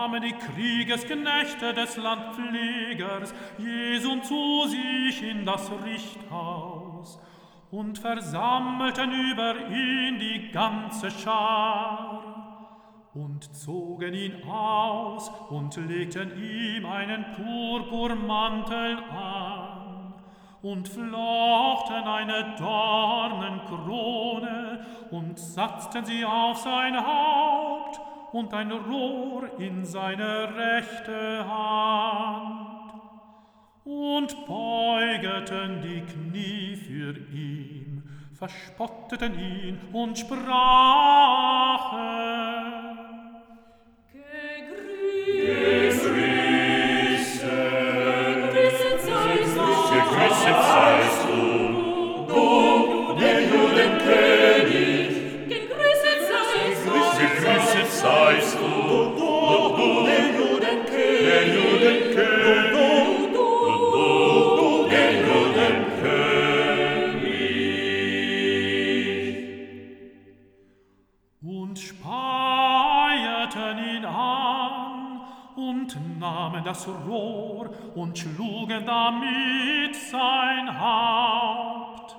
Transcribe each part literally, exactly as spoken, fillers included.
kamen die Kriegesknechte des Landpflegers Jesum zu sich in das Richthaus und versammelten über ihn die ganze Schar und zogen ihn aus und legten ihm einen Purpurmantel an und flochten eine Dornenkrone und satzten sie auf sein Haupt und ein Rohr in seine rechte Hand und beugeten die Knie für ihn, verspotteten ihn und sprachen: Gegrüßet seist du, du, der Judenkönig. Gegrüßet seist du, Gegrüßet seist du, du, du, der Judenkönig. Der Judenkönig. Du, du, der Judenkönig. Und speierten ihn an und nahmen das Rohr und schlugen damit sein Haupt.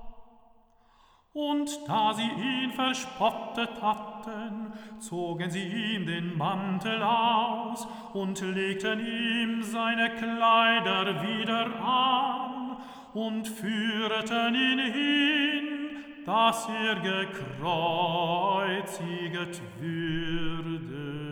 Und da sie ihn verspottet hatten, zogen sie ihm den Mantel aus und legten ihm seine Kleider wieder an und führten ihn hin, dass er gekreuzigt würde.